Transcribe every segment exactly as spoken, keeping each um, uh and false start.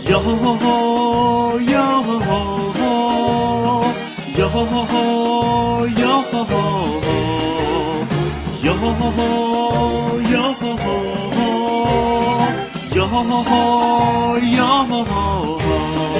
Yo ho ho ho, yo ho ho ho, yo ho ho ho, yo ho ho ho, yo ho ho ho, yo ho ho ho, yo ho ho ho, yo ho ho ho.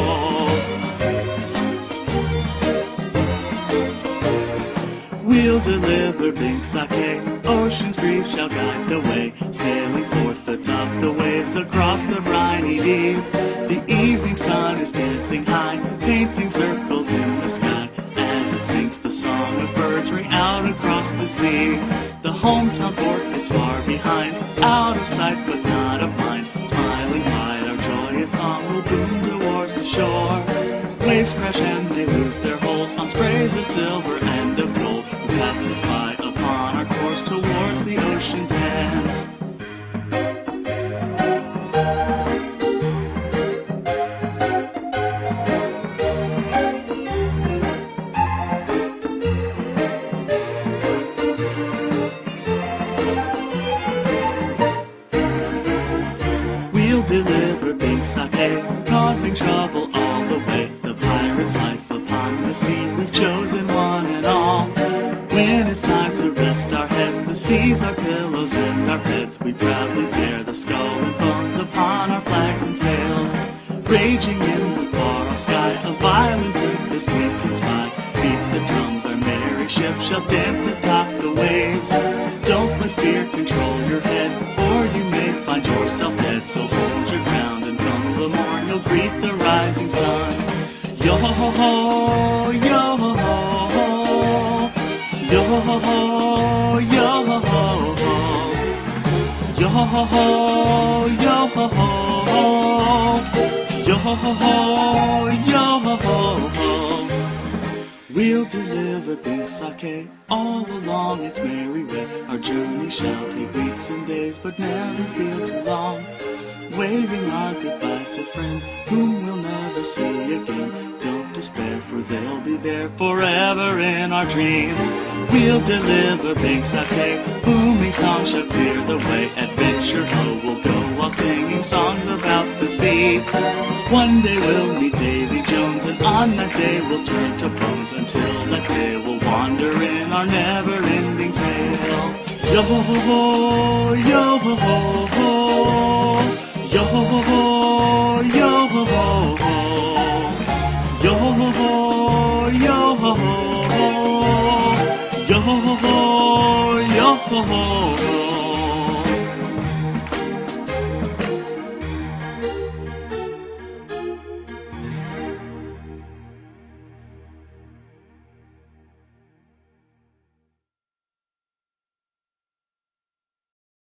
We'll deliver big sake, ocean's breeze shall guide the way, sailing forth atop the waves across the briny deep. The evening sun is dancing high, painting circles in the sky, as it sinks the song of birds ring out across the sea. The hometown port is far behind, out of sight but not of mind, smiling wide our joyous song will boom towards the shore. Waves crash and they lose their hold on sprays of silver and of gold. We pass this by upon our course towards the ocean's end. We'll deliver big sake, causing trouble all the way. The pirate's life upon the sea, we've chosen one and all. When it's time to rest our heads, the sea's our pillows and our beds. We proudly bear the skull and bones upon our flags and sails. Raging in the far-off sky, a violent tempest we can spy. Beat the drums, our merry ship shall dance atop the waves. Don't let fear control your head, or you may find yourself dead. So hold your ground and come the morn, you'll greet the rising sun. Yo ho ho ho, yo ho ho ho, yo ho ho ho, yo ho ho ho, yo ho ho ho, yo ho ho ho, yo ho ho ho, yo ho ho ho. We'll deliver big sake all along its merry way. Our journey shall take weeks and days, but never feel too long. Waving our goodbyes to friends whom we'll never see again. Don't despair, for they'll be there forever in our dreams. We'll deliver big sake, booming songs shall clear the way. Adventure ho will go while singing songs about the sea. One day we'll meet Davy Jones, and on that day we'll turn to bones. Until that day we'll wander in our never-ending tale. Yo ho ho ho, yo ho ho ho, yo ho ho ho, yo ho ho ho, yo ho ho ho, yo ho ho ho, yo ho ho ho, yo ho ho ho.